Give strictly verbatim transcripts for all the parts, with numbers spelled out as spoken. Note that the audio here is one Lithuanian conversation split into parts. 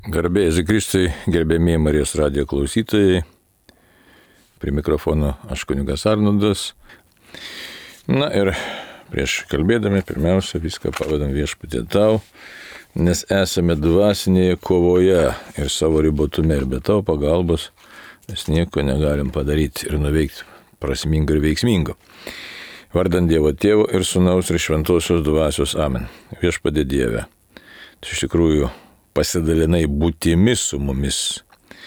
Garbė Jėzui Kristui, gerbėmieji Marijos radijo klausytojai, prie mikrofono aš kunigas Arnoldas. Na ir prieš kalbėdami, pirmiausia, viską pavadam Viešpatie tau, nes esame dvasinėje kovoje ir savo ribotume ir be tavo pagalbos mes nieko negalim padaryti ir nuveikti prasmingo ir veiksmingo. Vardant Dievo Tėvo ir Sūnaus ir Šventosios Dvasios. Amen. Viešpatie Dieve, tai iš tikrųjų pasidalinai būtimi su mumis.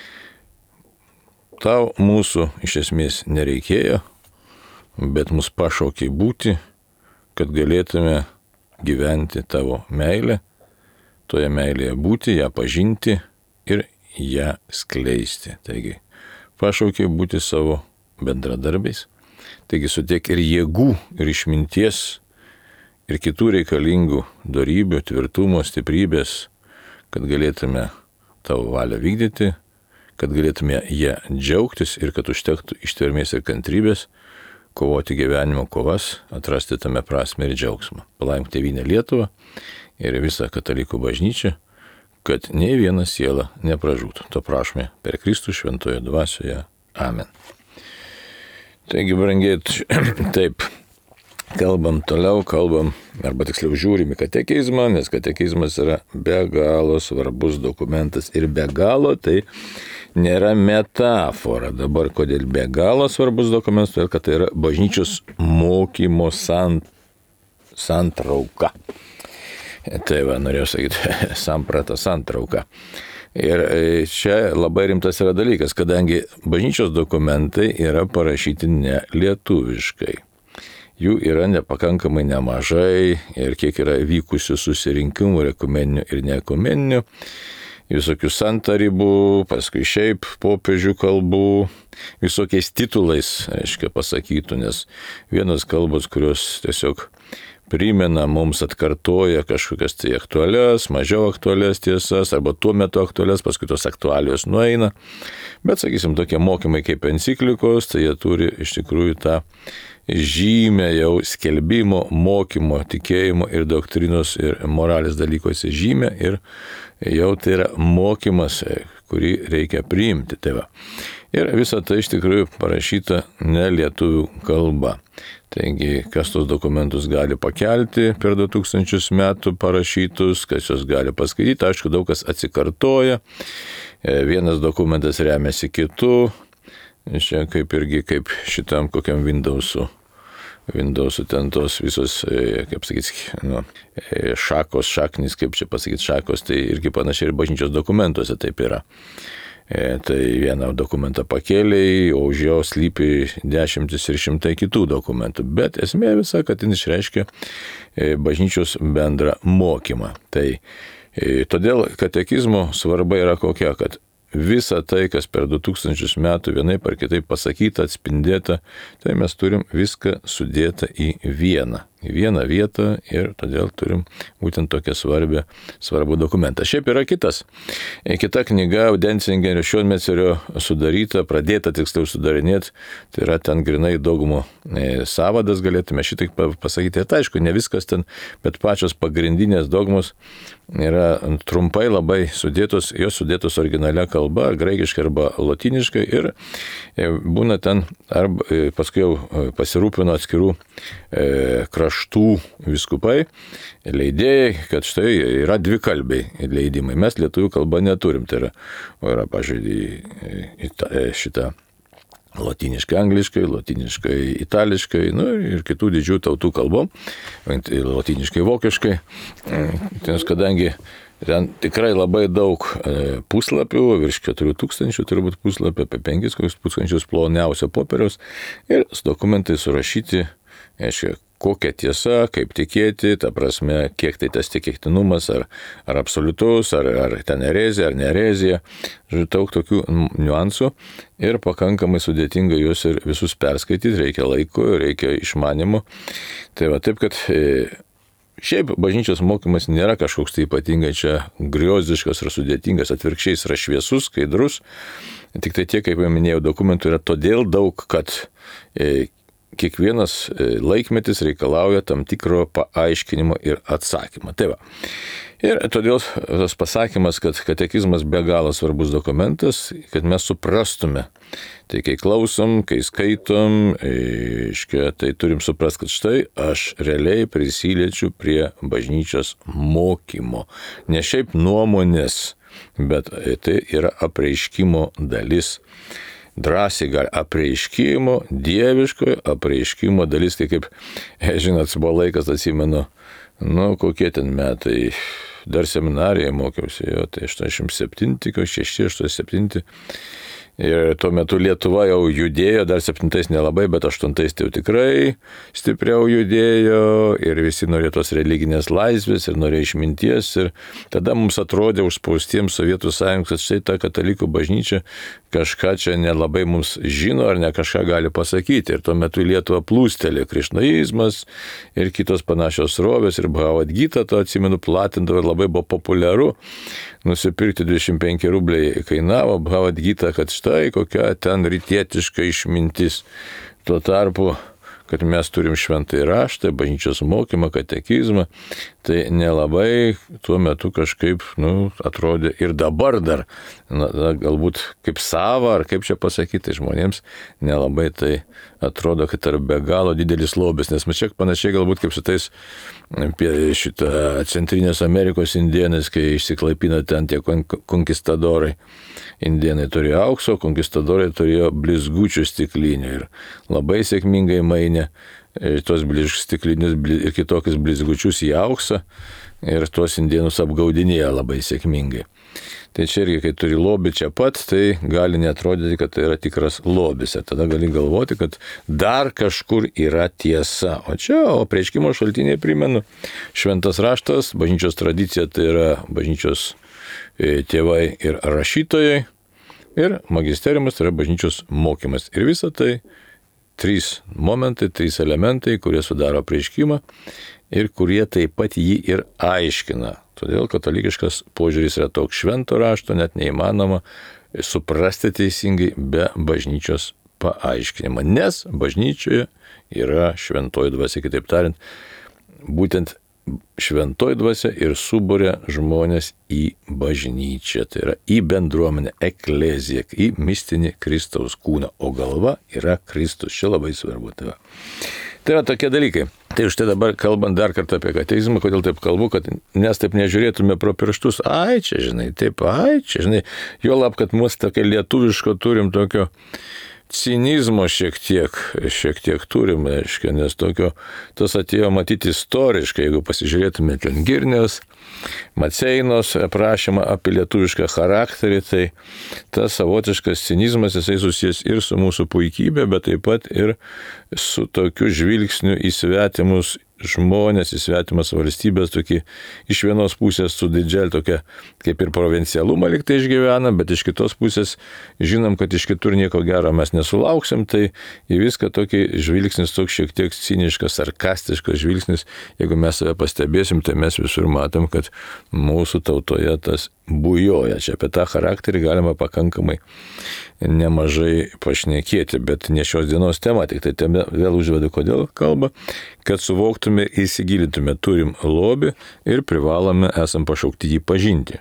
Tau mūsų iš esmės nereikėjo, bet mus pašaukė būti, kad galėtume gyventi tavo meilę, toje meilėje būti, ją pažinti ir ją skleisti. Taigi, pašaukė būti savo bendradarbiais. Taigi, sutiek ir jėgų, ir išminties, ir kitų reikalingų dorybių, tvirtumo, stiprybės, kad galėtume tavo valią vykdyti, kad galėtume ją džiaugtis ir kad užtektų ištvermės ir kantrybės, kovoti gyvenimo kovas, atrasti tame prasmę ir džiaugsmą. Palaimk Tėvynę Lietuvą ir visą katalikų bažnyčią, kad nei viena siela nepražūtų. To prašome per Kristų šventoje dvasioje. Amen. Taigi, brangiai, taip. Kalbam toliau, kalbam, arba tiksliau žiūrim į katekizmą, nes katekizmas yra be galo svarbus dokumentas ir be galo tai nėra metafora. Dabar kodėl be galo svarbus dokumentas, todėl kad tai yra bažnyčios mokymo sant, santrauka. Tai va, norėjau sakyti, samprata santrauka. Ir čia labai rimtas yra dalykas, kadangi bažnyčios dokumentai yra parašyti ne lietuviškai. Jų yra nepakankamai nemažai ir kiek yra vykusių susirinkimų, ekumeninių ir neekumeninių, visokių santarybų, paskui šiaip popiežių kalbų, visokiais titulais, aiškiai pasakytų, nes vienos kalbos, kurios tiesiog primena mums, atkartoja kažkokias tai aktualias, mažiau aktualias tiesas, arba tuo metu aktualias, paskui tos aktualijos nueina. Bet, sakysim, tokie mokymai kaip enciklikos, tai jie turi iš tikrųjų tą žymę jau skelbimo, mokymo, tikėjimo ir doktrinos ir moralės dalykuose žymę ir jau tai yra mokymas, kurį reikia priimti. Tai va. Ir visa tai iš tikrųjų parašyta ne lietuvių kalba. Taigi, kas tos dokumentus gali pakelti per du tūkstančius metų parašytus, kas jos gali paskaityti, aišku, daug kas atsikartoja, vienas dokumentas remiasi kitu, čia kaip irgi kaip šitam kokiam Windows'u, Windows'u ten tos visos, kaip sakyti, nu, šakos, šaknis, kaip čia pasakyti, šakos, tai irgi panašiai ir bažnyčios dokumentuose taip yra. E, tai vieną dokumentą pakėlė, o už jo slypi dešimtis ir šimtai kitų dokumentų. Bet esmė visa, kad jis išreiškia bažnyčios bendrą mokymą. Tai e, todėl katekizmo svarba yra kokia, kad visa tai, kas per du tūkstančius metų vienaip ar kitaip pasakyta, atspindėta, tai mes turim viską sudėta į vieną. Į vieną vietą ir todėl turim būtent tokią svarbę, svarbų dokumentą. Šiaip yra kitas. Kita knyga Audencingerio Šionmetserio sudaryta, pradėta tiksliau sudarinėti, tai yra ten grinai dogmų sąvadas, galėtume šitaip pasakyti. Tai aišku, ne viskas ten, bet pačios pagrindinės dogmos yra trumpai labai sudėtos, jos sudėtos originalia kalba, graikiškai arba lotyniškai ir būna ten, arba paskui jau pasirūpino atskirų kraštų štų viskupai, leidėjai, kad štai yra dvi kalbiai leidimai. Mes lietuvių kalbą neturim, tai yra, yra pažiūrėjai, šitą lotyniškai angliškai, lotyniškai itališkai, nu, ir kitų didžių tautų kalbom, lotyniškai vokiškai, nes kadangi ten tikrai labai daug puslapių, virš keturių tūkstančių turbūt puslapių, apie penkis tūkstančius ploniausio popieriaus ir dokumentai surašyti, aiškiai, kokia tiesa, kaip tikėti, ta prasme, kiek tai tas tikėtinumas, ar, ar absoliutus, ar, ar ten erezija, ar neerezija, žodžiu, daug tokių niuansų ir pakankamai sudėtinga juos ir visus perskaityti, reikia laiko, reikia išmanimo. Tai va taip, kad e, šiaip bažnyčios mokymas nėra kažkoks tai ypatingai čia griozdiškas ar sudėtingas, atvirkščiai yra šviesus, skaidrus, tik tai tiek, kaip jau minėjau, dokumentų yra todėl daug, kad e, kiekvienas laikmetis reikalauja tam tikro paaiškinimo ir atsakymo. Tai va. Ir todėl tas pasakymas, kad katekizmas be galo svarbus dokumentas, kad mes suprastume. Tai kai klausom, kai skaitom, iškia, tai turim suprasti, kad štai aš realiai prisiliečiu prie bažnyčios mokymo. Ne šiaip nuomonės, bet tai yra apreiškimo dalis. Drąsiai gali apreiškimo, dieviškojo apreiškimo dalis, tai kaip, žinot, buvo laikas, atsimenu, nu, kokie ten metai, dar seminarijoje mokiausi, jo, tai aštuoniasdešimt septinti, šeši aštuoniasdešimt septinti. Ir tuo metu Lietuva jau judėjo, dar septintais nelabai, bet aštuntais tai jau tikrai stipriau judėjo ir visi norėjo tos religinės laisvės ir norėjo išminties. Ir tada mums atrodė užspaustiems Sovietų Sąjungos, kad štai ta katalikų bažnyčia kažką čia nelabai mums žino ar ne kažką gali pasakyti. Ir tuo metu į Lietuvą plūstelė krišnaizmas ir kitos panašios srovės ir Bhagavad Gita, to atsimenu, platindavo ir labai buvo populiaru. Nusipirkti dvidešimt penki rubliai kainavo Bhagavad Gita, kad štai kokia ten rytietiška išmintis. Tuo tarpu, kad mes turim šventąjį raštą, bažnyčios mokymą, katekizmą, tai nelabai tuo metu kažkaip, nu, atrodė ir dabar dar, na, galbūt kaip sava, ar kaip čia pasakyti, žmonėms nelabai tai atrodo, kad yra be galo didelis lobis, nes man čia panašiai galbūt kaip su tais šitą Centrinės Amerikos indienais, kai išsiklaipino ten tie konkistadorai. Indienai turėjo aukso, konkistadorai turėjo blizgučių stiklinių ir labai sėkmingai mainė tos stiklinius ir kitokius blizgučius į auksą ir tuos indienus apgaudinėjo labai sėkmingai. Tai čia irgi, kai turi lobį čia pat, tai gali netrodyti, kad tai yra tikras lobis. Ir tada gali galvoti, kad dar kažkur yra tiesa. O čia, o apreiškimo šaltiniai primenu, šventas raštas, bažnyčios tradicija, tai yra bažnyčios tėvai ir rašytojai, ir magisteriumas, tai yra bažnyčios mokymas. Ir visa tai trys momentai, trys elementai, kurie sudaro apreiškimą ir kurie taip pat jį ir aiškina. Todėl katalikiškas požiūris yra toks, švento rašto net neįmanoma suprasti teisingai be bažnyčios paaiškinimo. Nes bažnyčioje yra šventoji dvasia, kitaip tariant, būtent šventoji dvasia ir suburia žmonės į bažnyčią, tai yra į bendruomenę, ekleziją, į mistinį Kristaus kūną, o galva yra Kristus. Čia labai svarbu. Tai, tai yra tokie dalykai. Tai štai dabar kalbant dar kartą apie katekizmą, kodėl taip kalbu, kad mes taip nežiūrėtume pro pirštus, ai čia, žinai, taip, ai čia, žinai, juolab, kad mūsų tokia lietuviško turim tokio cinizmo šiek tiek, šiek tiek turim, reiškia, nes tokio, tas atėjo matyti istoriškai, jeigu pasižiūrėtume ten Girniaus, Maceinos aprašymą apie lietuvišką charakterį, tai tas savotiškas cinizmas, jisai susijęs ir su mūsų puikybė, bet taip pat ir su tokiu žvilgsniu į svetimus žmonės, į svetimas valstybės, tokį iš vienos pusės su didžiai tokia kaip ir provincialumą liktai išgyvena, bet iš kitos pusės žinom, kad iš kitur nieko gero mes nesulauksim, tai į viską tokį žvilgsnis toks šiek tiek ciniškas, sarkastiškas žvilgsnis, jeigu mes save pastebėsim, tai mes visur matom, kad mūsų tautoje tas bujoja. Čia apie tą charakterį galima pakankamai nemažai pašnekėti, bet ne šios dienos tema, tik tai teme vėl užvedu, kodėl kalba, kad suvoktume ir įsigilintume, turim lobį ir privalome, esam pašaukti jį pažinti.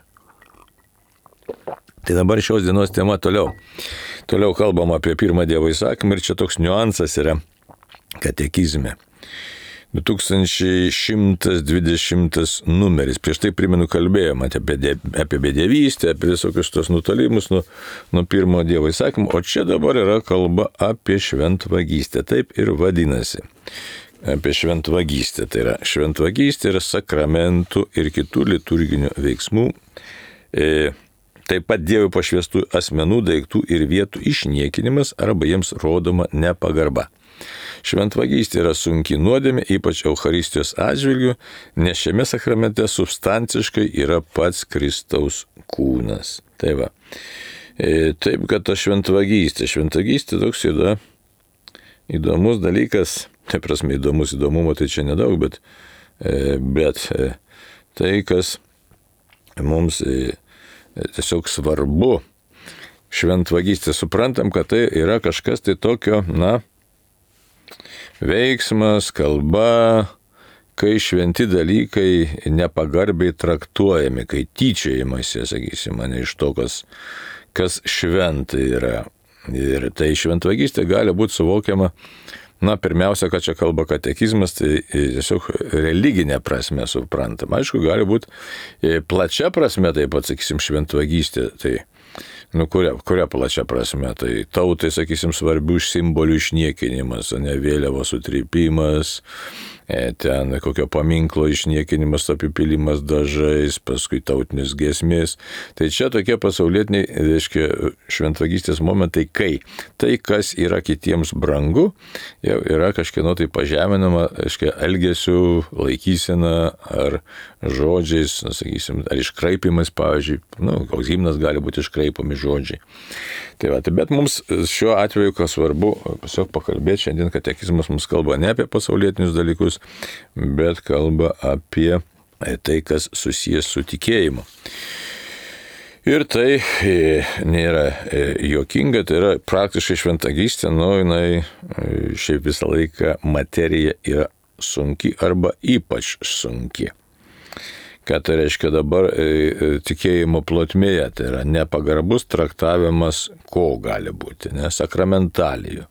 Tai dabar šios dienos tema toliau. Toliau kalbam apie pirmą Dievo įsakymą ir čia toks niuansas yra katekizme. du tūkstančiai šimtas dvidešimtas numeris. Prieš tai primenu kalbėjome apie, apie bedėvystę, apie visokius tos nutolimus nuo, nuo pirmo Dievo įsakymo, o čia dabar yra kalba apie šventvagystę. Taip ir vadinasi. Apie šventvagystę. Tai yra šventvagystė yra sakramentų ir kitų liturginių veiksmų. E, taip pat Dievui pašvestų asmenų, daiktų ir vietų išniekinimas arba jiems rodoma nepagarba. Šventvagystė yra sunki nuodėmė, ypač Eucharistijos atžvilgiu, nes šiame sakramente substanciškai yra pats Kristaus kūnas. Tai va. E, taip, kad ta šventvagystė. Šventvagystė toks yra įdomus dalykas, tai prasme įdomus įdomumo, tai čia nedaug, bet, e, bet e, tai, kas mums e, tiesiog svarbu, šventvagystė, suprantam, kad tai yra kažkas tai tokio, na, veiksmas, kalba, kai šventi dalykai nepagarbiai traktuojami, kai tyčiojimasi, sakysim, mane iš to, kas, kas šventa yra. Ir tai šventvagystė gali būti suvokiama, na, pirmiausia, kad čia kalba katekizmas, tai tiesiog religinė prasme suprantama. Aišku, gali būti plačia prasme, taip pat, sakysim, šventvagystė, tai nu, kuria, kuria plačia prasme, tai tautai, sakysim, svarbių simbolių išniekinimas, ne vėliavos sutrypimas, ten kokio paminklo išniekinimas, apipilimas dažais, paskui tautinis giesmės. Tai čia tokie pasaulietiniai, reiškia, šventvagystės momentai, kai tai, kas yra kitiems brangu, jau yra kažkieno tai pažeminama, reiškia, elgesiu, laikysena ar žodžiais, na, sakysim, ar iškraipimas, pavyzdžiui, nu, koks himnas gali būti iškraipomi žodžiai. Tai va, tai bet mums šiuo atveju, kas svarbu, tiesiog pakalbėti, šiandien katekizmas mums kalba ne apie pasaulietinius dalykus, bet kalba apie tai, kas susijęs su tikėjimu. Ir tai nėra juokinga, tai yra praktiškai šventvagystė, nu, jinai šiaip visą laiką materija yra sunki arba ypač sunki. Ką tai reiškia dabar tikėjimo plotmėje, tai yra nepagarbus traktavimas, ko gali būti, ne, sakramentalijų.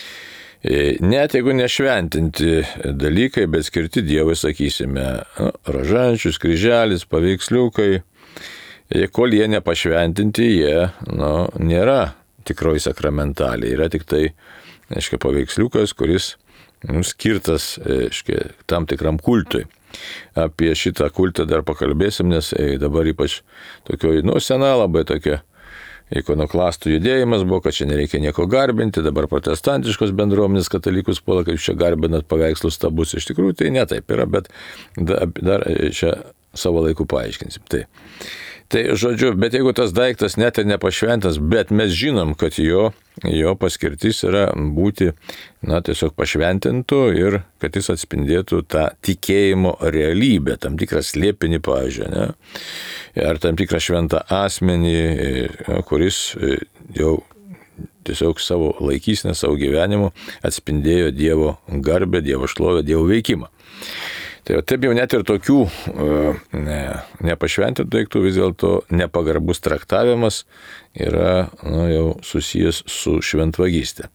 Net jeigu nešventinti dalykai, bet skirti Dievui, sakysime, rožančius, kryželis, paveiksliukai, kol jie nepašventinti, jie, nu, nėra tikroji sakramentalija, yra tik tai, aiškiai, paveiksliukas, kuris, nu, skirtas, aiškiai, tam tikram kultui. Apie šitą kultą dar pakalbėsim, nes dabar ypač tokio, nu, sena labai tokia ikonoklastų judėjimas buvo, kad čia nereikia nieko garbinti, dabar protestantiškos bendruomenės katalikus puola, kaip čia garbinat paveikslus stabus. Iš tikrųjų tai ne taip yra, bet dar čia savo laiku paaiškinsim. Tai. Tai žodžiu, bet jeigu tas daiktas net ir nepašventas, bet mes žinom, kad jo, jo paskirtis yra būti, na, tiesiog pašventintų ir kad jis atspindėtų tą tikėjimo realybę, tam tikrą slėpinį, pavyzdžiui, ne? Ar tam tikrą šventą asmenį, kuris jau tiesiog savo laikysinę, savo gyvenimu atspindėjo Dievo garbę, Dievo šlovę, Dievo veikimą. Tai taip jau net ir tokių ne, nepašventintų daiktų vis dėlto nepagarbus traktavimas yra, nu, jau susijęs su šventvagystė.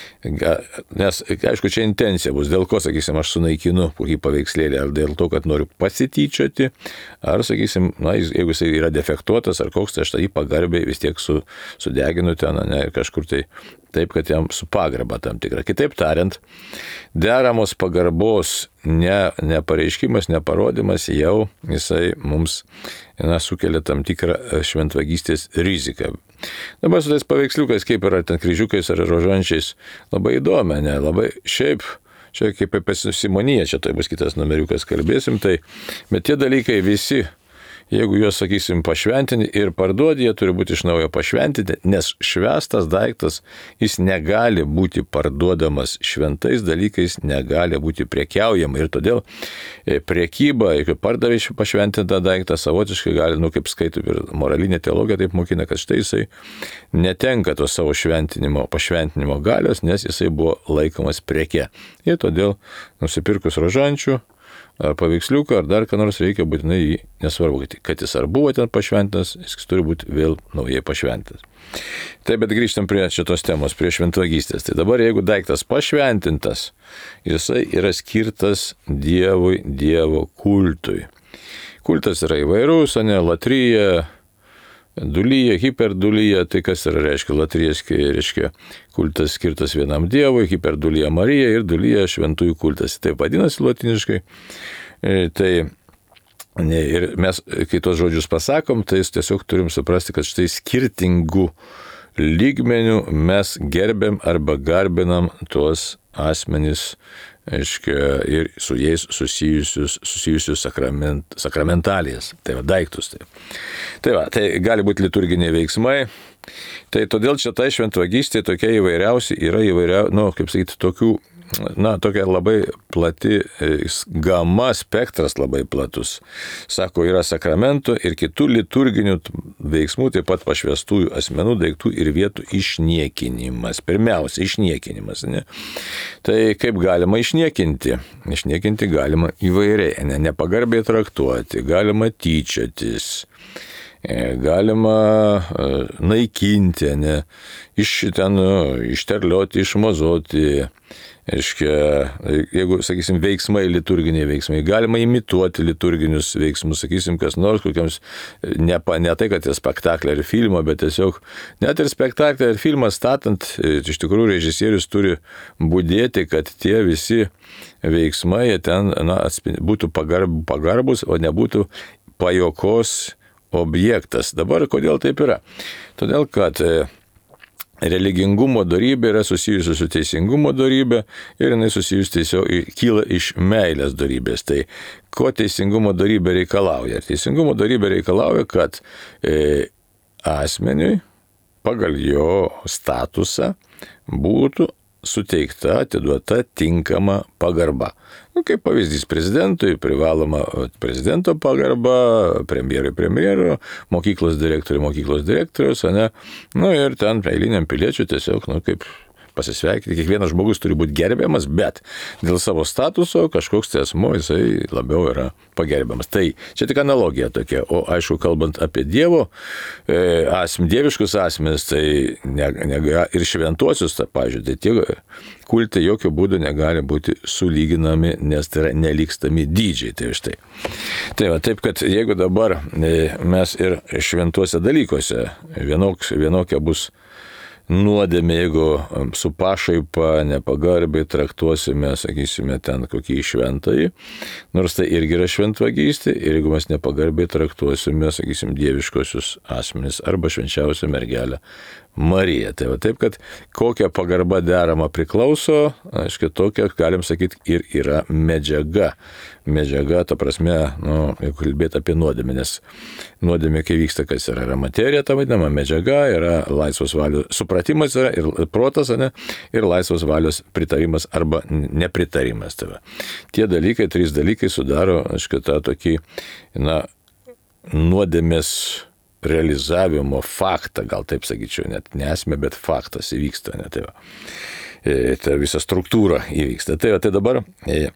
Nes, aišku, čia intencija bus, dėl ko, sakysim, aš sunaikinu kokį paveikslėlį, ar dėl to, kad noriu pasityčioti, ar, sakysim, na, jeigu jis yra defektuotas, ar koks, tai aš tai pagarbiai vis tiek su, sudeginu ten, ne, ir kažkur tai taip, kad jam su pagarba tam tikra. Kitaip tariant, deramos pagarbos ne, nepareiškimas, neparodimas jau jisai mums, na, sukelia tam tikrą šventvagystės riziką. Dabar su tais paveiksliukais, kaip yra ten kryžiukais ar rožančiais, labai įdomi, ne, labai šiaip, čia kaip apie Simoniją, čia tai bus kitas numeriukas kalbėsim, tai, bet tie dalykai visi, jeigu juos, sakysim, pašventinti ir parduodi, jie turi būti iš naujo pašventinti, nes švestas daiktas, jis negali būti parduodamas šventais dalykais, negali būti prekiaujama. Ir todėl prekyba, jeigu pardavė pašventintą daiktą, savotiškai gali, nu, kaip skaito ir moralinė teologija taip mokina, kad štai jisai netenka to savo šventinimo, pašventinimo galios, nes jisai buvo laikomas preke. Ir todėl nusipirkus rožančių, ar paveiksliuką, ar dar ką nors reikia būtinai jį, nesvarbu, kad jis ar buvo ten pašventas, jis turi būti vėl naujai pašventas. Taip, bet grįžtam prie šitos temos, prie šventvagystės. Tai dabar, jeigu daiktas pašventintas, jisai yra skirtas Dievui, Dievo kultui. Kultas yra įvairus, ne, latrija, dulyja, hiperdulyja, tai kas yra, reiškia, latrijas, reiškia, kultas skirtas vienam Dievui, hiperdulyja Marija ir dulyja šventųjų kultas. Taip vadinasi latiniškai. Tai ne, ir mes, kai tos žodžius pasakom, tai tiesiog turim suprasti, kad štai skirtingų lygmenių mes gerbėm arba garbinam tuos asmenys, aiškia, ir su jais susijusius, susijusius sakrament, sakramentalijas, tai va, daiktus. Tai. tai va, tai gali būti liturginiai veiksmai, tai todėl čia ta šventvagystė tokia įvairiausia yra įvairiausia, nu, kaip sakyti, tokių na, tokia labai plati gama, spektras labai platus. Sako, yra sakramentų ir kitų liturginių veiksmų, taip pat pašvestųjų asmenų, daiktų ir vietų išniekinimas. Pirmiausia, išniekinimas. Ne? Tai kaip galima išniekinti? Išniekinti galima įvairiai, ne, nepagarbiai traktuoti, galima tyčiotis. Galima naikinti, ne, iš ten, išterlioti, išmazoti, aiškia, jeigu, sakysim, veiksmai, liturginiai veiksmai, galima imituoti liturginius veiksmus, sakysim, kas nors, kokiams, ne, ne tai, kad tai spektaklį ar filmą, bet tiesiog, net ir spektaklį ar filmą statant, iš tikrųjų režisierius turi budėti, kad tie visi veiksmai ten, na, būtų pagarb, pagarbus, o nebūtų pajokos objektas. Dabar kodėl taip yra? Todėl, kad religingumo dorybė yra susijusi su teisingumo dorybė ir jinai susijusi tiesiog kyla iš meilės dorybės. Tai ko teisingumo dorybė reikalauja? Teisingumo dorybė reikalauja, kad e, asmeniui pagal jo statusą būtų suteikta, atiduota tinkama pagarba. Nu, kaip pavyzdys, prezidentui privaloma prezidento pagarba, premjerui premjero, mokyklos direktoriui mokyklos direktorius, ne? Nu ir ten eiliniam piliečiui tiesiog, nu kaip pasisveikinti, kiekvienas žmogus turi būti gerbiamas, bet dėl savo statuso kažkoks tai asmuo jisai labiau yra pagerbiamas. Tai čia tik analogija tokia, o aišku, kalbant apie Dievo, e, asm, dieviškus asmenis, tai ne, ne, ir šventuosius, tai, pavyzdžiui, tai tie kultai jokių būdų negali būti sulyginami, nes tai yra nelygstami dydžiai. Tai štai. Tai va, taip, kad jeigu dabar e, mes ir šventuose dalykuose vienoks, vienokia bus nuodėmė, jeigu su pašaipa nepagarbiai traktuosime, sakysime, ten kokį šventąjį, nors tai irgi yra šventvagystė, ir jeigu mes nepagarbiai traktuosime, sakysim, dieviškosius asmenis arba švenčiausią mergelę Mariją. Tai va taip, kad kokia pagarba derama priklauso, aiškiai, tokia, galim sakyti, ir yra medžiaga. Medžiaga, ta prasme, nu, jeigu kalbėti apie nuodėmę, nes nuodėmė, kai vyksta, kas yra, yra materija, ta vadinama medžiaga, yra laisvos valios supratimas, yra ir protas, ne, ir laisvos valios pritarimas arba nepritarimas. Tai va. Tie dalykai, trys dalykai sudaro, aiškiai, tą tokį, na, nuodėmės realizavimo faktą, gal taip sakyčiau, net nesmė, bet faktas įvyksta, ne, tai va. E, ta visa struktūra įvyksta. Tai, va, tai dabar e,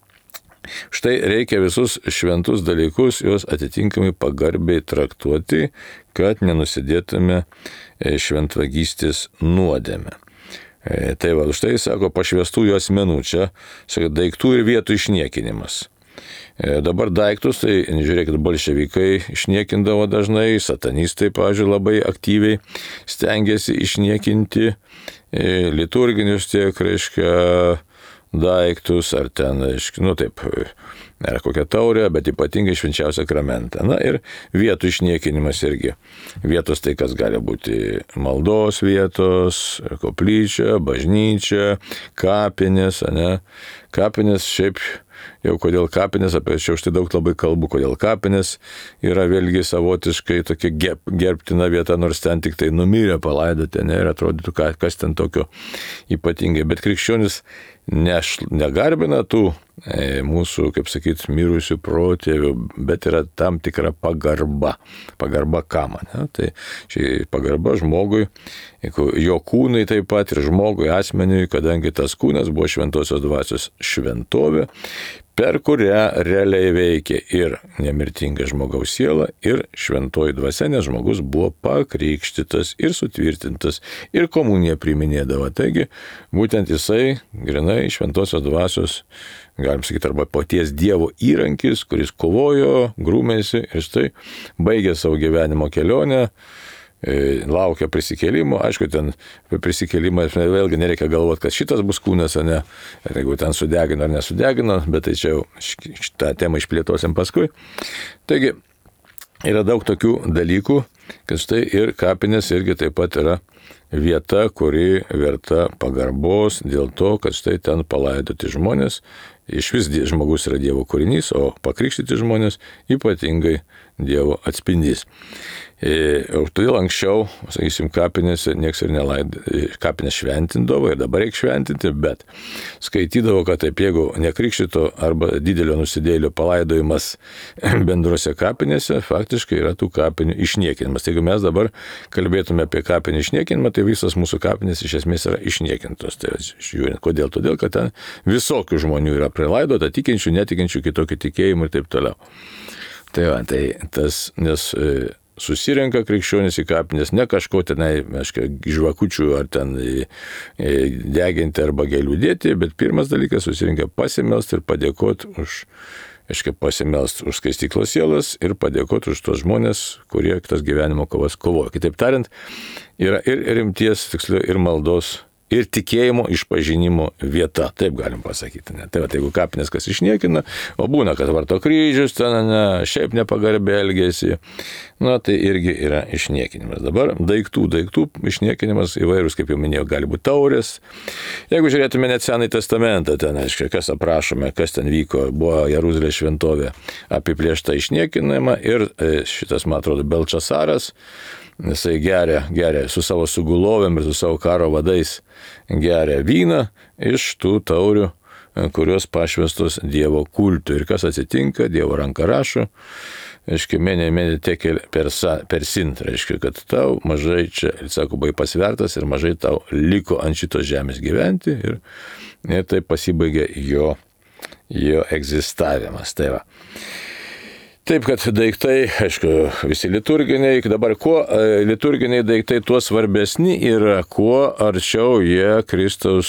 štai reikia visus šventus dalykus, juos atitinkamai pagarbiai traktuoti, kad nenusidėtume šventvagystės nuodėmę. E, tai va, štai sako pašvestųjų asmenų, čia sako, daiktų ir vietų išniekinimas. Dabar daiktus, tai žiūrėkit, bolševikai išniekindavo dažnai, satanistai, pavyzdžiui, labai aktyviai stengiasi išniekinti liturginius tiek, reiškia, daiktus, ar ten, nu taip, ar kokią taurę, bet ypatingai švenčiausią sakramentą. Na ir vietų išniekinimas irgi. Vietos tai, kas gali būti maldos vietos, koplyčia, bažnyčia, kapinės, ne? Kapinės šiaip jau kodėl kapinės, apie čia už tai daug labai kalbų, kodėl kapinės yra vėlgi savotiškai tokia gerbtina vieta, nors ten tik tai numirė palaidoti, ne, ir atrodytų, kas ten tokio ypatingai. Bet krikščionis neš, negarbina tų e, mūsų, kaip sakyt, mirusių protėvių, bet yra tam tikra pagarba. Pagarba kam, ne? Tai ši pagarba žmogui, jo kūnai taip pat ir žmogui, asmeniui, kadangi tas kūnas buvo šventosios dvasios šventovė, per kurią realiai veikia ir nemirtinga žmogaus siela, ir šventoji dvasia, nes žmogus buvo pakrikštytas ir sutvirtintas, ir komuniją priiminėdavo. Taigi, būtent jisai, grinai, šventosios dvasios, galim sakyti, arba paties Dievo įrankis, kuris kovojo, grūmėsi ir štai baigė savo gyvenimo kelionę, laukia prisikėlimo, aišku, ten prisikėlimą vėlgi nereikia galvoti, kad šitas bus kūnas, ne, jeigu ten sudegino ar nesudegino, bet tai čia jau šitą temą išplėtosim paskui. Taigi, yra daug tokių dalykų, kad štai ir kapinės irgi taip pat yra vieta, kuri verta pagarbos dėl to, kad štai ten palaidoti žmonės. Iš vis žmogus yra Dievo kūrinys, o pakrikštyti žmonės ypatingai Dievo atspindys. E, todėl anksčiau, sakysim, kapinėse nieks ir nelaid, kapinės šventindavo ir dabar reikia šventinti, bet skaitydavo, kad taip jeigu nekrikštito arba didelio nusidėlio palaidojimas bendrose kapinėse, faktiškai yra tų kapinių išniekinimas. Tai jeigu mes dabar kalbėtume apie kapinį išniekinimą, tai visas mūsų kapinės iš esmės yra išniekintos. Tai žiūrint, kodėl? Todėl, kad ten visokių žmonių yra prilaidota, tikinčių, netikinčių, kitokių tikėjimų ir taip toliau. Tai va, tai tas, nes susirenka krikščionys į kapinės, ne kažko tenai, aiškiai, žvakučių ar ten deginti arba gėlių dėti, bet pirmas dalykas susirinka pasimelsti ir padėkoti už, aiškiai, pasimelsti už skaistyklos sielas ir padėkoti už tos žmonės, kurie tas gyvenimo kovas kovoja. Kitaip tariant, yra ir rimties, tiksliau, ir maldos, ir tikėjimo išpažinimo vieta, taip galim pasakyti. Ne? Tai va, jeigu kapinės kas išniekina, o būna, kad varto kryžius, ten, ne, šiaip nepagarbė elgėsi, na, tai irgi yra išniekinimas. Dabar daiktų, daiktų išniekinimas įvairūs, kaip jau minėjau, gali būti taurės. Jeigu žiūrėtume net Senąjį testamentą, ten, aiškiai, kas aprašome, kas ten vyko, buvo Jeruzalės šventovė apiplėšta išniekinama ir šitas, man atrodo, Belčasaras, jisai geria, geria su savo sugulovėm ir su savo karo vadais geria vyną iš tų taurių, kurios pašvestos Dievo kultui. Ir kas atsitinka, Dievo ranka rašo, reiškia, mėnė, mėnė tekel per, per sint, reiškia, kad tau mažai čia, sako, bai pasvertas ir mažai tau liko ant šitos žemės gyventi ir, ir tai pasibaigė jo, jo egzistavimas. Tai va. Taip, kad daiktai, aišku, visi liturginiai, dabar kuo liturginiai daiktai tuo svarbesni yra, kuo arčiau jie Kristaus,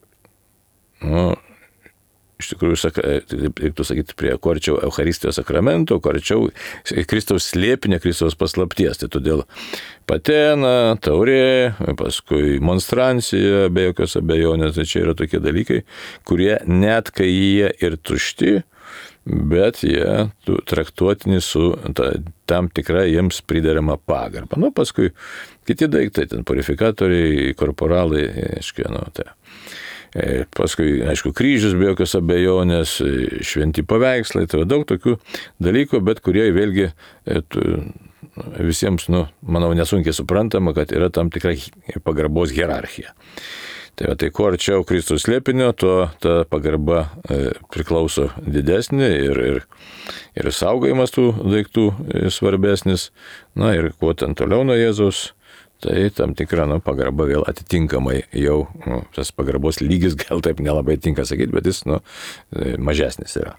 nu, iš tikrųjų, reiktų sakyti, prie kuo arčiau Eucharistijos sakramento, kuo arčiau Kristaus slėpinio, Kristaus paslapties. Tai todėl patena, taurė, paskui monstrancija, be jokios abejonės, tai čia yra tokie dalykai, kurie net kai jie ir tušti, bet jie traktuotini su ta, tam tikra jiems priderama pagarba. Nu, paskui kiti daiktai, ten purifikatoriai, korporalai, aiškiai, nu, tai. Paskui, aišku, kryžius be jokios abejonės, šventi paveikslai, tai daug tokių dalykų, bet kurie vėlgi visiems, nu, manau, nesunkiai suprantama, kad yra tam tikra pagarbos hierarchija. Tai, va, tai kuo arčiau Kristaus slėpinio, to ta pagarba e, priklauso didesnė ir, ir, ir saugojimas tų daiktų svarbesnis. Na ir kuo ten toliau nuo Jėzaus, tai tam tikra, nu, pagarba vėl atitinkamai jau, nu, tas pagarbos lygis gal taip nelabai tinka sakyti, bet jis, nu, mažesnis yra.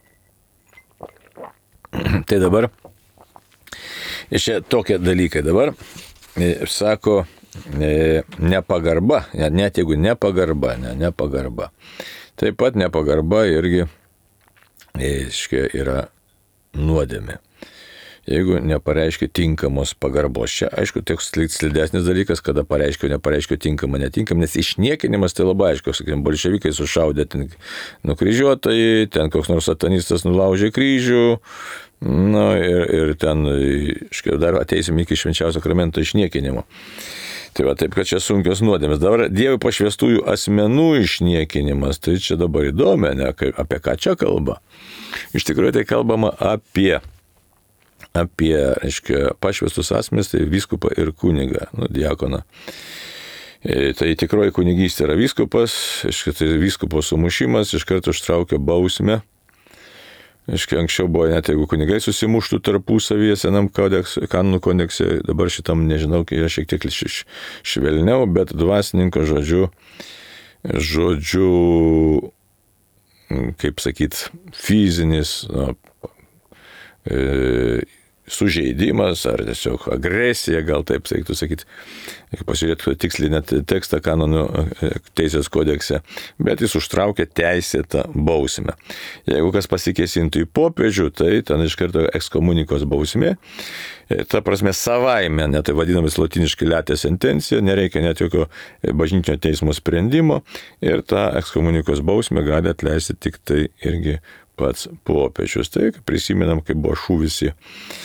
Tai dabar, čia tokie dalykai dabar, sako, nepagarba, net jeigu nepagarba, ne, nepagarba. Taip pat nepagarba irgi aiškia, yra nuodėmė. Jeigu nepareiškia tinkamos pagarbos. Čia, aišku, toks slidesnis dalykas, kada pareiškia, nepareiškia tinkamą, netinkamą, nes išniekinimas tai labai aišku, sakykime, bolševikai sušaudė ten nukryžiuotojai, ten koks nors satanistas nulaužė kryžių, nu, ir, ir ten, aišku, dar ateisim iki švenčiausio sakramento išniekinimo. Tai va, taip, kad čia sunkios nuodėmės. Dabar Dievui pašvestųjų asmenų išniekinimas, tai čia dabar įdomi, ne, apie ką čia kalba. Iš tikrųjų, tai kalbama apie, apie, aiškiai, pašvestus asmenis, tai vyskupą ir kunigą, nu, diakoną. E, tai tikroji kunigystė yra vyskupas, aiškiai, tai vyskupo sumušimas iš karto užtraukia bausmę. Aiškiai, anksčiau buvo net jeigu kunigai susimuštų tarpusavyje senam kodeks, kanonų kodekse, dabar šitam, nežinau, yra šiek tiek švelniau, bet dvasininko žodžiu, žodžiu, kaip sakyt, fizinis, na, e, sužeidimas ar tiesiog agresija, gal taip sakytų sakyti, pasižiūrėtų tiksliai net tekstą kanonų teisės kodekse, bet jis užtraukia teisėtą bausmę. Jeigu kas pasikėsintų į popiežių, tai ten iš karto ekskomunikos bausmė, ta prasme savaime, net tai vadinamas latiniškai latė sentencija, nereikia net jokio bažnytinio teismo sprendimo ir tą ekskomunikos bausmę gali atleisti tik tai irgi pats popiežius. Tai prisimenam, kaip buvo šūvisi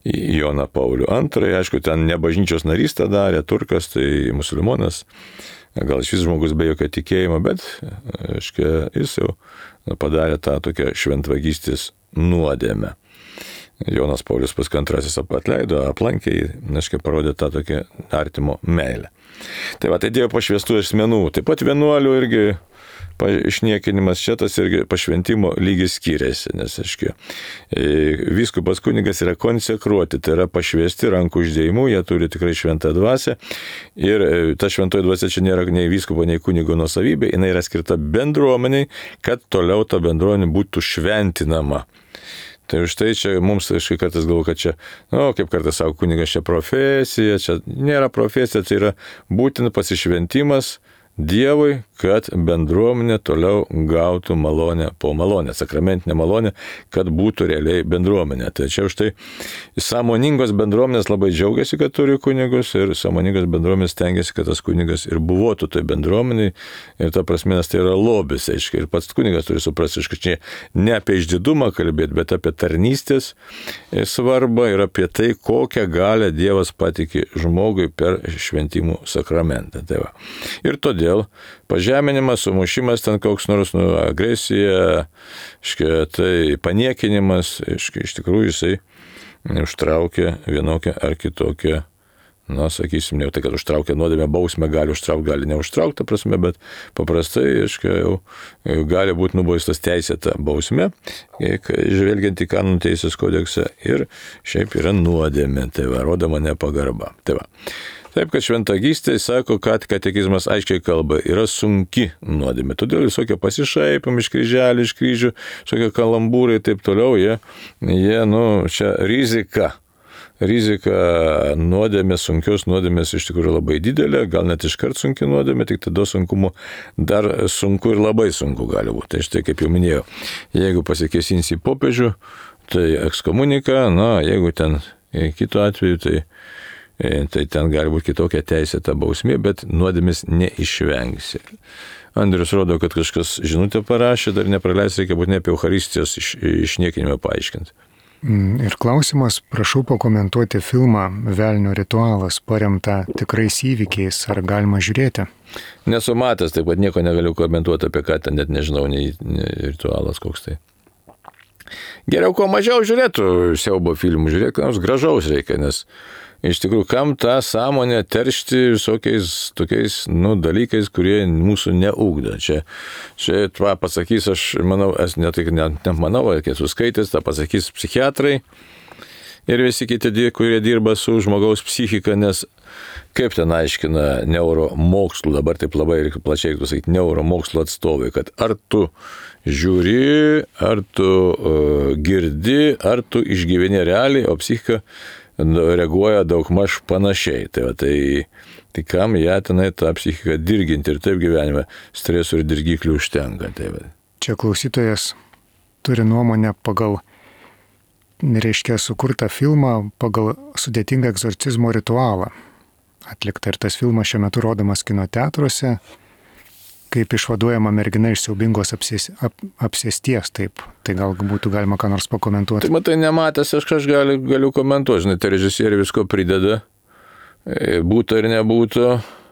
Joną Paulių antrąjį, aišku, ten ne bažnyčios narys tą darė, turkas, tai musulmonas, gal šis žmogus be jokio tikėjimo, bet, aiškia, jis jau padarė tą tokią šventvagystės nuodėmę. Jonas Paulius paskui antrasis atleido, aplankė jį, aiškiai, parodė tą tokią artimo meilę. Tai va, tai Dievo pašvestų asmenų, taip pat vienuolių irgi išniekinimas čia tas irgi pašventimo lygis skiriasi, nes, aiškiai, vyskupas kunigas yra konsekruoti, tai yra pašvesti rankų uždėjimu, jie turi tikrai šventą dvasią ir ta šventoji dvasia čia nėra nei vyskupo, nei kunigo nuosavybė, jinai yra skirta bendruomeniai, kad toliau ta bendruomenė būtų šventinama. Tai už tai čia mums, aš kartais galvoju, kad čia, nu, kaip kartais savo kunigas, čia profesija, čia nėra profesija, tai yra būtina pasišventimas Dievui, kad bendruomenė toliau gautų malonę po malonę, sakramentinę malonę, kad būtų realiai bendruomenė. Tai čia už tai sąmoningos bendruomenės labai džiaugiasi, kad turi kunigus ir sąmoningos bendruomenės tengiasi, kad tas kunigas ir buvotų tai bendruomeniai ir ta prasme, nes tai yra lobis, aiškiai, ir pats kunigas turi suprasti, kad čia ne apie išdidumą kalbėti, bet apie tarnystės svarbą ir apie tai, kokią galią Dievas patikė žmogui per šventimų sakramentą. Tai va. Ir todėl Dėl pažeminimas, sumušimas, ten koks nors nu, agresija, škia, tai paniekinimas, škia, iš tikrųjų jisai užtraukia vienokią ar kitokią, na, sakysim, ne tai, kad užtraukia nuodėmę bausmę, gali užtraukti, gali neužtraukti, ta prasme, bet paprastai, škia, jau gali būti nubaustas teisėta bausmė, žvelgiant į kanonų teisės kodeksą ir šiaip yra nuodėmė, tai va, rodoma nepagarba. Tai va. Taip, kad šventagystė, sako, kad katekizmas aiškiai kalba, yra sunki nuodėmė. Todėl visokio pasišaipam iš kryželių, iš kryžių, visokie kalambūrai ir taip toliau, jie, jie, nu, čia rizika. Rizika nuodėmės, sunkios nuodėmės iš tikrųjų labai didelė, gal net iškart sunki nuodėmė, tik tada sunkumu dar sunku ir labai sunku gali būti. Tai štai, kaip jau minėjau, jeigu pasikėsinsi į popiežių, tai ekskomunika, na, jeigu ten kitu atveju, tai tai ten gali būti kitokia teisėta bausmė, bet nuodėmės neišvengsi. Andrius rodo, kad kažkas žinutę parašė, dar nepraleis, reikia būtinai apie Eucharistijos iš, išniekinimą paaiškinti. Ir klausimas, prašau pakomentuoti filmą Velnio ritualas, paremtą tikrais įvykiais, ar galima žiūrėti? Nesu matęs, taip pat nieko negaliu komentuoti apie ką ten, net nežinau, nei, nei ritualas koks tai. Geriau kuo mažiau žiūrėtų siaubo filmų, žiūrėk, nors gražaus reikia, nes iš tikrųjų, kam tą sąmonę teršti visokiais tokiais, nu, dalykais, kurie mūsų neugdo. Čia, čia tą pasakys, aš manau, es ne tai, ne, ne manau, kiek suskaitęs, tą pasakys psichiatrai ir visi kiti, kurie dirba su žmogaus psichika, nes kaip ten aiškina neuromokslų, dabar taip labai plačiai reiktų sakyti, neuromokslų atstovai, kad ar tu žiūri, ar tu uh, girdi, ar tu išgyveni realiai, o psichika reaguoja daugmaž panašiai. Tai, va, tai, tai kam ją tenai tą psichiką dirginti ir taip gyvenime stresų ir dirgiklių užtenka. Tai, va. Čia klausytojas turi nuomonę pagal, reiškia, sukurtą filmą pagal sudėtingą egzorcizmo ritualą atliktą. Ir tas filmas šiuo metu rodomas kino teatruose, kaip išvaduojama mergina iš siaubingos apsės, ap, apsėsties, taip. Tai gal būtų galima ką nors pakomentuoti. Tai matai, nematęs, aš kažką galiu, galiu komentuoti, žinai, tai režisieriai visko prideda, būtų ir nebūtų,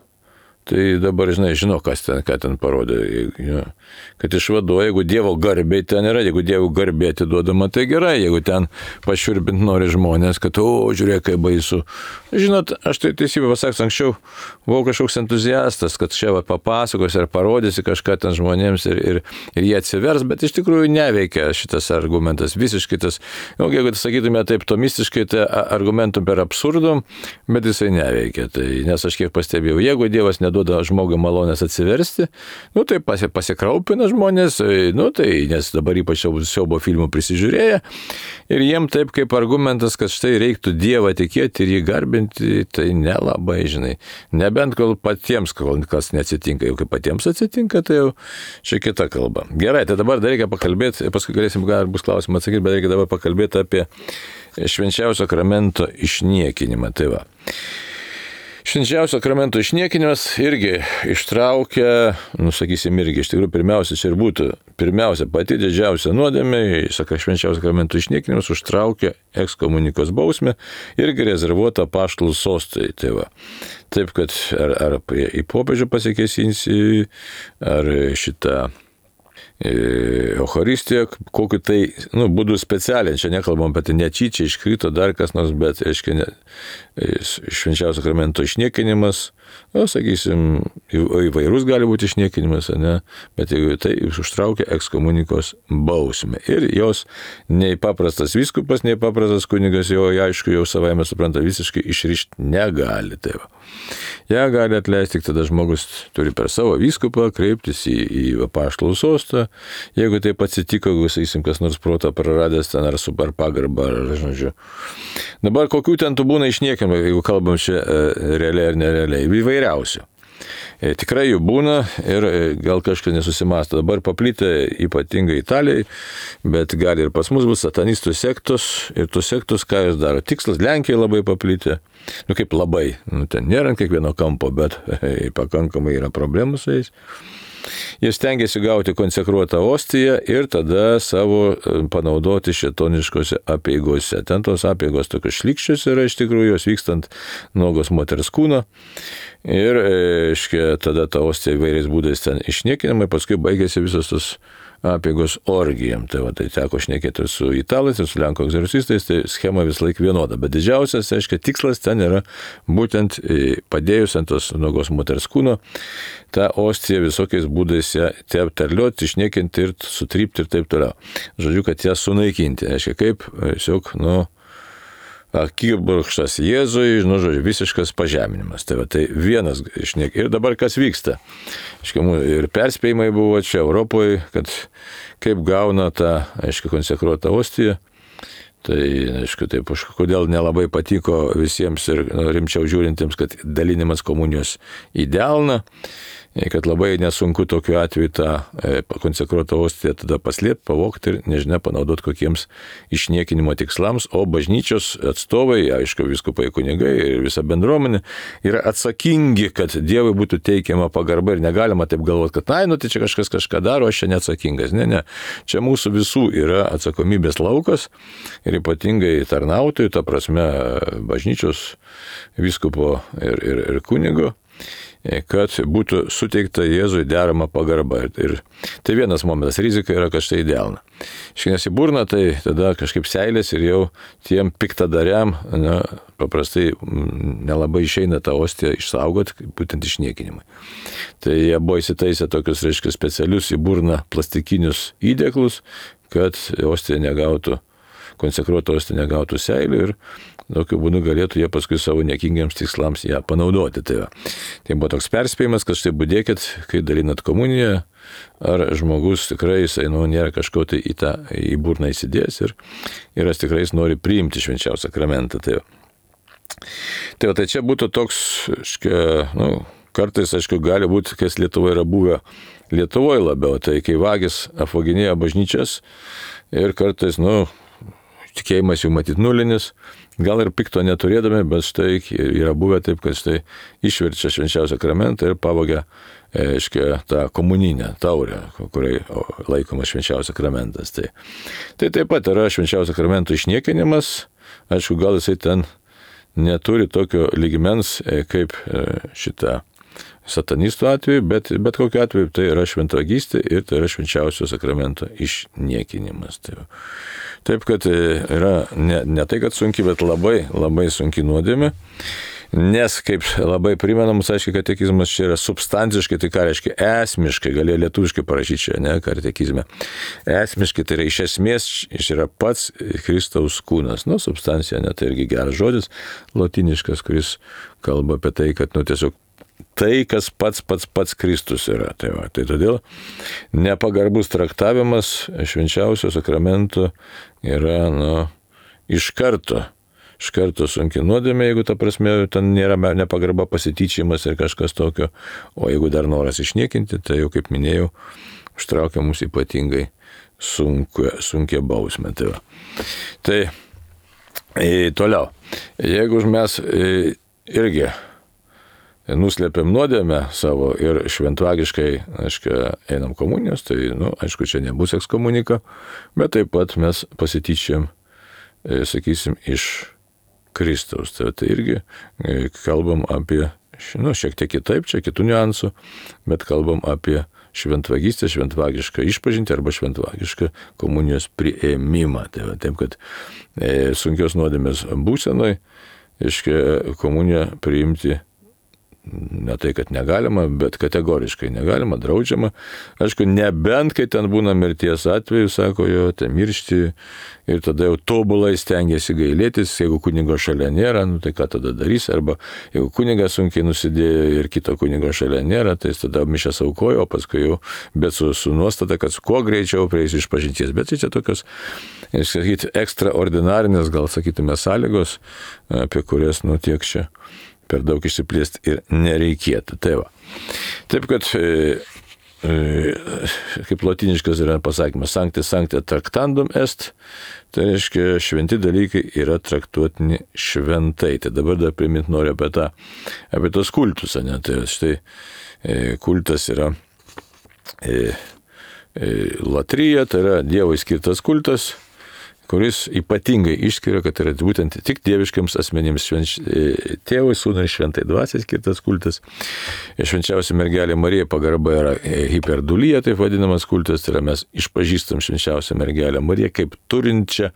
tai dabar, žinai, žino, kas ten, ką ten parodė, ja, kad išvaduoja, jeigu Dievo garbė ten yra, jeigu Dievo garbė atiduodama, tai gerai, jeigu ten pašiurbint nori žmonės, kad, o, žiūrėk, kaip baisu. Žinot, aš tai teisybę pasakęs anksčiau, buvau kažkoks entuziastas, kad čia va, papasakos ar parodysi kažką ten žmonėms ir, ir, ir jie atsivers, bet iš tikrųjų neveikia šitas argumentas, visiškai tas, jau, jeigu tai sakytume taip tomistiškai, tai argumentų per absurdum, bet jisai neveikia. Tai, nes aš kiek pastebėjau, jeigu Dievas neduoda žmogui malonės atsiversti, nu tai pasi, pasikraupina žmonės, nu tai, nes dabar ypač siaubo filmų prisižiūrėję, ir jiem taip kaip argumentas, kad štai reiktų Dievą tikėti ir jį garbinti, tai nelabai, žinai. Nebent kol patiems kol kas neatsitinka, jau kai patiems atsitinka, tai jau čia kita kalba. Gerai, tai dabar dar reikia pakalbėti, paskui galėsim, gal bus klausimą atsakyti, bet reikia dabar pakalbėti apie švenčiausio sakramento išniekinimą. Tai va. Švenčiausio sakramento išniekinimas irgi ištraukia, nusakysim, irgi iš tikrųjų pirmiausia čia ir būtų, pirmiausia pati didžiausia nuodėmė, švenčiausio sakramento išniekinimas užtraukia ekskomunikos bausmę irgi rezervuota apaštalų sostui. Tai va. Taip, kad ar, ar į popiežių pasikėsinsi, ar šitą Eucharistiją, kokiu tai nu, būdu specialiai, čia nekalbam apie tai, netyčia iškrito dar kas nors, bet, aiškiai, ne, švenčiausio sakramento išniekinimas, nu, sakysim, įvairus gali būti išniekinimas, ne, bet jeigu tai užtraukia ekskomunikos bausmę. Ir jos nei paprastas vyskupas, nei paprastas kunigas jo, aišku, jau savaime supranta, visiškai išrišti negali. Tai va. Ja gali atleisti, tik tada žmogus turi per savo vyskupą kreiptis į, į apaštalų sostą. Jeigu taip atsitiko, jeigu, sakysim, kas nors protą praradęs ten ar su per pagarbą, ar žodžiu. Dabar kokių ten tų būna išniekinimų, jeigu kalbam čia e, realiai ar nerealiai, įvairiausių. E, tikrai jų būna ir e, gal kažkas nesusimąsto. Dabar paplitę ypatingai Italijai, bet gali ir pas mus bus satanistų sektos ir tų sektos, ką jūs daro. Tikslas Lenkijai labai paplitę. Nu kaip labai, nu, ten nėra ant kiekvieno kampo, bet e, pakankamai yra problemų su jais. Jis stengiasi gauti konsekruotą ostiją ir tada savo panaudoti šėtoniškose apeigose. Ten tos apeigos tokios šlykščios yra iš tikrųjų, jos vykstant nuogos moters kūno. Ir, aiškiai, tada ta ostija įvairiais būdais ten išniekinama, paskui baigėsi visos tos apeigos orgijam. Tai, va, tai teko šnekėti su italais ir su lenkų egzorcistais, tai schema vis laik vienoda. Bet didžiausias, aiškiai, tikslas ten yra būtent padėjus ant tos nuogos moters kūno tą ostiją visokiais būdais ją terlioti, išniekinti ir sutrypti ir taip toliau. Žodžiu, kad ją sunaikinti. Aiškiai, kaip, tiesiog, nu, akibrokštas Jėzui, nu, žodžiu, visiškas pažeminimas. Tai, va, tai vienas išniek. Ir dabar kas vyksta? Aiškiai, ir perspėjimai buvo čia Europoje, kad kaip gauna tą, aiškiai, konsekruotą ostiją. Tai, aišku, taip, kodėl nelabai patiko visiems ir nu, rimčiau žiūrintiems, kad dalinimas komunijos į delną, kad labai nesunku tokiu atveju tą e, konsekruotą ostiją tada paslėpti, pavogti ir, nežinia, panaudoti kokiems išniekinimo tikslams, o bažnyčios atstovai, aišku, vyskupai kunigai ir visa bendruomenė yra atsakingi, kad Dievui būtų teikiama pagarba ir negalima taip galvoti, kad, na, nu, tai čia kažkas kažką daro, aš čia neatsakingas. Ne, ne. Čia mūsų visų yra atsakomybės laukas ir ypatingai tarnautojų, ta prasme, bažnyčios vyskupo ir, ir, ir kunigo, kad būtų suteikta Jėzui derama pagarba. Ir tai vienas momentas, rizika yra, kad štai delna. Škines į burną, tai tada kažkaip seilės ir jau tiem piktadariam, na, paprastai nelabai išeina tą ostiją išsaugoti, būtent išniekinimai. Tai jie buvo įsitaisę tokius, reiškia, specialius į burną plastikinius įdėklus, kad ostija negautų, konsekruota ostija negautų seilių ir tokiu būdu galėtų jie paskui savo niekingiams tikslams ją panaudoti. Tai, va. Tai buvo toks perspėjimas, kad štai budėkit, kai dalinat komuniją, ar žmogus tikrai jisai nu, nėra kažko tai į, tą, į burną įsidėjęs ir, ir jis tikrai jis nori priimti švenčiausią sakramentą. Tai, tai, va, tai čia būtų toks, škia, nu, kartais, aišku, gali būti, kas Lietuvoje yra buvę Lietuvoje labiau, tai kai vagis apvoginėja bažnyčias ir kartais, nu, tikėjimas jų matyt nulinis, gal ir pikto neturėdami, bet štai yra buvę taip, kad štai išverčia švenčiausią sakramentą ir pavogia, aiškiai, tą komuninę taurę, kuriai laikomas švenčiausias sakramentas. Tai, tai taip pat yra švenčiausio sakramento išniekinimas, aišku, gal jisai ten neturi tokio lygmens kaip šitą satanistų atveju, bet, bet kokiu atveju tai yra šventvagystė ir tai yra švenčiausio sakramento išniekinimas. Tai, taip, kad yra ne, ne tai, kad sunki, bet labai, labai sunki nuodėmė, nes, kaip labai primenamas, aiškiai, katekizmas čia yra substanciškai, tai ką reiškia esmiškai, galėjo lietuviškai parašyti čia, ne, katekizme. Esmiškai tai yra iš esmės, iš yra pats Kristaus kūnas. Nu, substancija, ne, tai irgi geras žodis, lotiniškas, kuris kalba apie tai, kad, nu, tiesiog tai, kas pats pats pats Kristus yra. Tai, va, tai todėl nepagarbus traktavimas švenčiausio sakramento yra, nu, iš karto, iš karto sunki nuodėmė, jeigu ta prasme ten nėra nepagarba pasityčiamas ir kažkas tokio, o jeigu dar noras išniekinti, tai jau, kaip minėjau, užtraukia mus ypatingai sunkia, sunkia bausmė. Tai, va. tai e, toliau, jeigu mes e, irgi nuslėpiam nuodėmę savo ir šventvagiškai, aiškia, einam komunijos, tai, nu, aišku, čia nebus ekskomunika, bet taip pat mes pasityčiam, sakysim, iš Kristaus. Tai, tai irgi kalbam apie, nu, šiek tiek kitaip, čia kitų niuansų, bet kalbam apie šventvagystę, šventvagišką išpažintį arba šventvagišką komunijos priėmimą. Tai va, taip, kad e, sunkios nuodėmės būsenoj, aiškia, komuniją priimti ne tai, kad negalima, bet kategoriškai negalima, draudžiama. Aišku, nebent, kai ten būna mirties atveju, sako jo, ten miršti ir tada jau tobulai stengiasi gailėtis, jeigu kunigo šalia nėra, nu tai ką tada darys, arba jeigu kunigas sunkiai nusidėjo ir kito kunigo šalia nėra, tai tada mišęs aukojo, o paskui jau, bet su, su nuostata, kad kuo greičiau prieis iš pažinties. Bet čia tokios, sakyti, ekstraordinarinės, gal sakytume, sąlygos, apie kurias, nu tiek čia per daug išsiplėsti ir nereikėtų. Tai va. Taip, kad e, e, kaip latiniškas yra pasakymas, sancte sancte tractandum est, tai reiškia, šventi dalykai yra traktuotini šventai. Tai dabar dar primint noriu apie tą, apie tos kultus, ne? Tai štai e, kultas yra e, e, latrija, tai yra Dievui skirtas kultas, kuris ypatingai išskiria, kad yra būtent tik dieviškiams asmenims, švenč... tėvui, sūnui, šventai dvasiai skirtas kultas. Švenčiausia mergelė Marija pagarba yra hiperdulyja, taip vadinamas kultas, tai yra mes išpažįstam švenčiausią mergelę Mariją kaip turinčią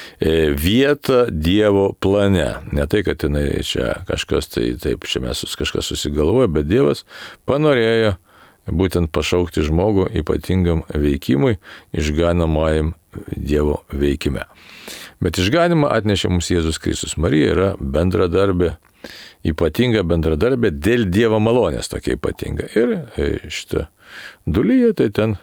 vietą Dievo plane. Ne tai, kad jinai čia kažkas, tai taip, čia mes kažkas susigalvoja, bet Dievas panorėjo būtent pašaukti žmogų ypatingam veikimui, išganamajam Dievo veikime. Bet išganimą atnešė mums Jėzus Kristus. Marija yra bendradarbė, ypatinga bendradarbė dėl Dievo malonės tokia ypatinga. Ir šitą dulyje, tai ten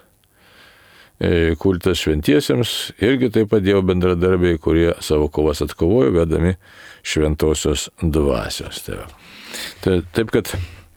kultas šventiesiems, irgi taip pat Dievo bendradarbiai, kurie savo kovas atkovojo, vedami šventosios dvasios. Tai, taip, kad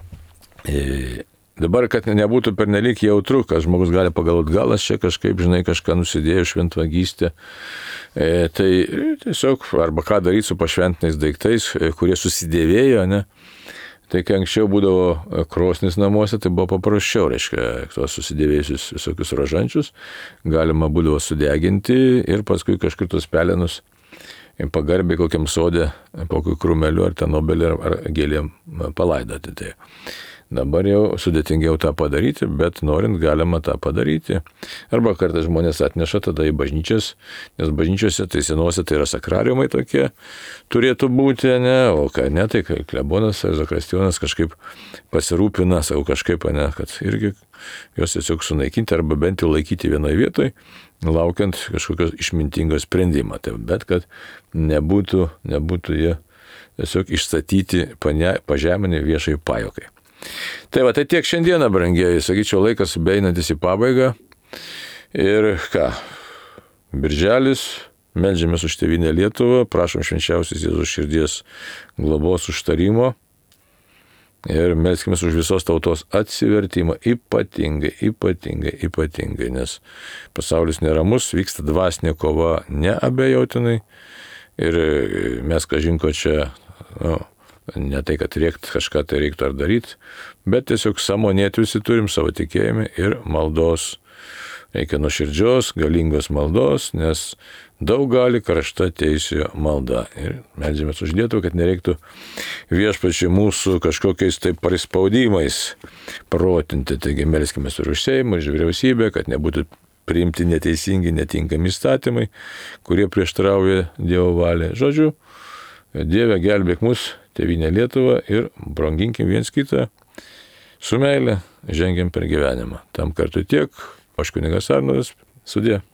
e, dabar, kad nebūtų pernelyg jautru, kad žmogus gali pagalvoti, gal aš čia kažkaip, žinai, kažką nusidėjau šventvagystę, e, tai tiesiog, arba ką daryti su pašventiniais daiktais, kurie susidėvėjo, ne? Tai kai anksčiau būdavo krosnis namuose, tai buvo paprasčiau, reiškia, tuos susidėvėjusius visokius rožančius galima būdavo sudeginti ir paskui kažkur tos pelenus pagarbiai kokiam sode, po kokiu krūmeliu ar ten obelį ar gėlėm palaidoti. Tai dabar jau sudėtingiau tą padaryti, bet norint galima tą padaryti. Arba kartais žmonės atneša tada į bažnyčias, nes bažnyčiose tai senuose tai yra sakrariumai tokie turėtų būti, ne, o ką ne, tai klebonas ar zakristijonas kažkaip pasirūpina, savo kažkaip, ne, kad irgi juos tiesiog sunaikinti arba bent jau laikyti vienoje vietoje, laukiant kažkokios išmintingos sprendimo. Tai, bet kad nebūtų, nebūtų jie tiesiog išstatyti pažeminį viešai pajokai. Tai va, tai tiek šiandieną, brangieji, sakyčiau, laikas beeinantis į pabaigą. Ir ką, birželis, meldžiamės už tėvynę Lietuvą, prašom švenčiausios Jėzaus širdies globos užtarimo ir melskimės už visos tautos atsivertimą, ypatingai, ypatingai, ypatingai, nes pasaulis neramus, vyksta dvasinė kova neabejotinai ir mes kažinko čia, nu, ne tai, kad rėkt kažką tai reiktų ar daryti, bet tiesiog sąmonėti visi turim savo tikėjimą ir maldos. Reikia nuoširdžios, galingos maldos, nes daug gali karšta teisėjo malda. Ir meldžiamės už Lietuvą, kad nereiktų viešpačiai mūsų kažkokiais taip prispaudimais protinti. Taigi melskimės ir už Seimą, už vyriausybę, kad nebūtų priimti neteisingi, netinkami įstatymai, kurie prieštarauja Dievo valiai. Žodžiu, Dieve, gelbėk mus, tėvynę Lietuvą ir branginkim viens kitą su meile, žengiam per gyvenimą. Tam kartu tiek, aš kunigas Arnoldas, sudie.